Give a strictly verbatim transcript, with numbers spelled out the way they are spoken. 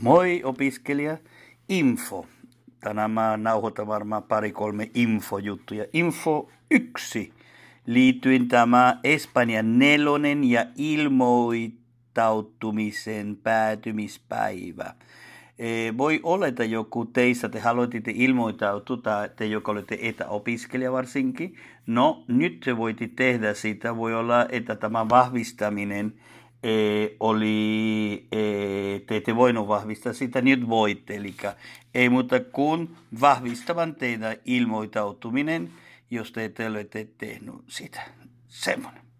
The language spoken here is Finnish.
Moi opiskelija, info. Tänään mä nauhoitan varmaan pari-kolme infojuttuja. Info yksi. Liityin tämä Espanjan nelonen ja ilmoittautumisen päätymispäivä. E, voi olla, että joku teistä te haluatte ilmoittautua, tai te joka olette etäopiskelija varsinkin. No, nyt te voitte tehdä sitä. Voi olla, että tämä vahvistaminen e, oli, e, te ette voinut vahvistaa sitä, nyt voitte. Eli ei muuta kuin vahvistavan teidän ilmoittautuminen, jos te ette ole tehnyt sitä. Semmoinen.